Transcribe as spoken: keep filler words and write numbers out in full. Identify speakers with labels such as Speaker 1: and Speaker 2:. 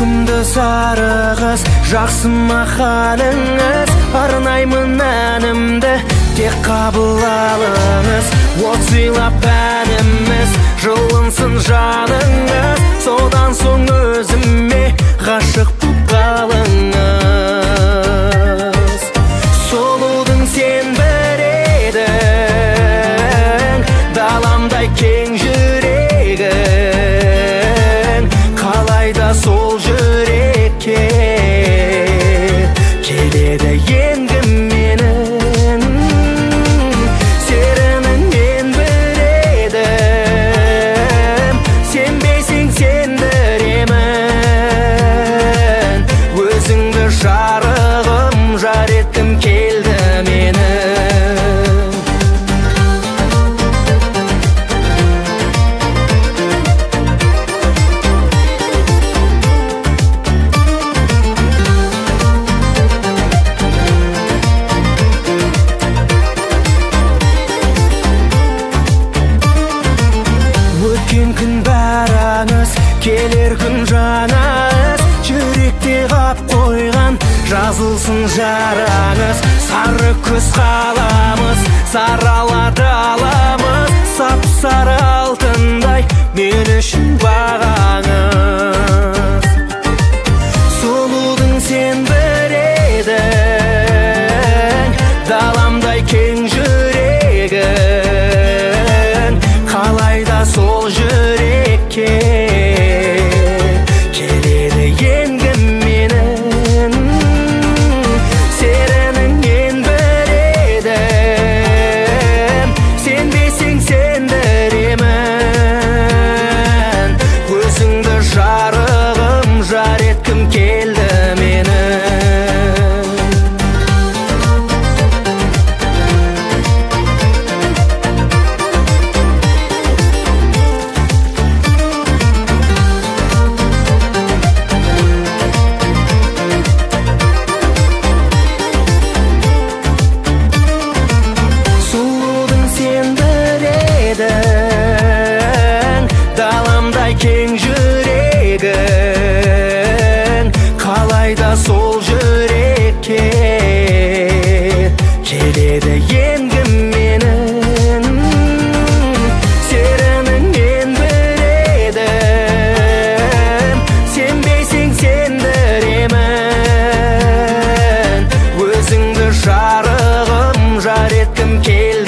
Speaker 1: сүйкімді сары қыз, жақсы ма халіңіз? Арнаймын әнімді, тек қабыл алыңыз. От сыйлап әніміз, жылынсын жаныңыз. Содан соң өзіме ғашық боп қалыңыз. Сұлудың сен бір едің, даламдай кең жүрегің. Қалайда сол жүрекке келеді енді менің. Серінің мен бір едім, сенбесең сендіремін. Өзіңді жарығым, жар еткім келді менің. Өткен күн бәріңіз, келер күн жаңаңыз. Жүректе қап қойған жазылсын жараңыз. Сары көз қаламыз, сарала даламыз. Сап-сары алтындай мен үшін бағаңыз. Сұлудың сен бір едің, даламдай кең жүрегің. Қалайда сол жүрекке келеді енді менің. Серінің мен бір едім, сенбесең сендіремін. Өзіңді жарығым, жар еткім келді менің. Даламдай кең жүрегің. Қалайда сол жүрекке келеді енді менің. Серінің мен бір едім, сенбесең сендіремін. Өзіңді жарығым, жар еткім келді.